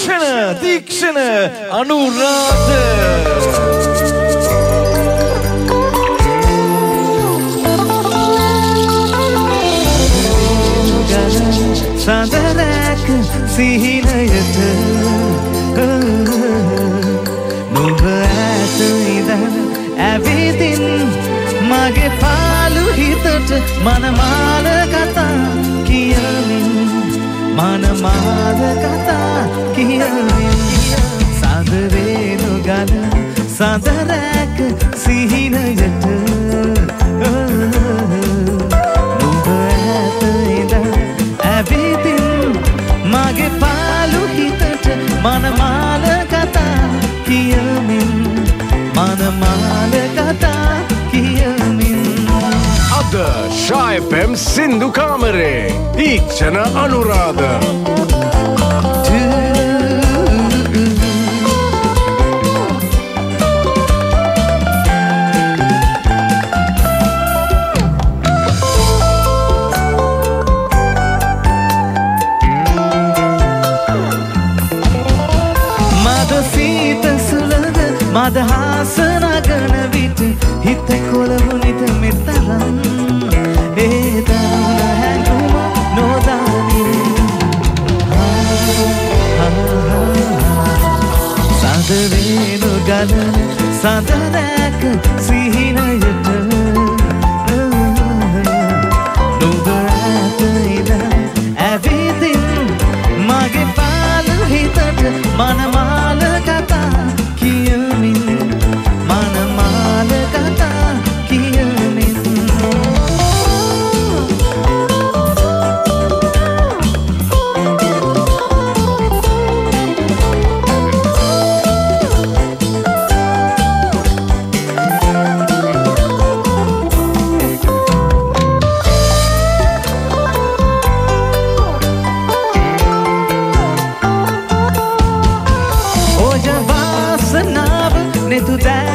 දීක්ෂණ අනුරාධ සඳරැක සිහිනයට නුඹ ඇත ඉඳන් ඇවිදින් මගේ පාළු හිතට මනමාල කතා කියමින් මනමාල කතා කියමින් සඳරේනු ගල සඳරැක සිහිනයට නුඹ ඇත ඉඳන් ඇවිදින් මගේ පාළු හිතට මනමාල කතා කියමින් මනමාල කතා කියමින් අද ශාය පෙම් සින්දු කාමරේ දීක්ෂණ අනුරාධ මදහාස නගන විට හිත කොළවුනිත මෙතරම් ඒ දරුණ හැඟුම නොදනින් සඳරේනු ගල සඳරැක සිහිනයට නුඹ ඇත ඉඳන් ඇවිදින් මගේ පාළු හිතට මනමාල කතා මනමාල කතා කියමින් ඕජ වාසනාව නෙතු දෑ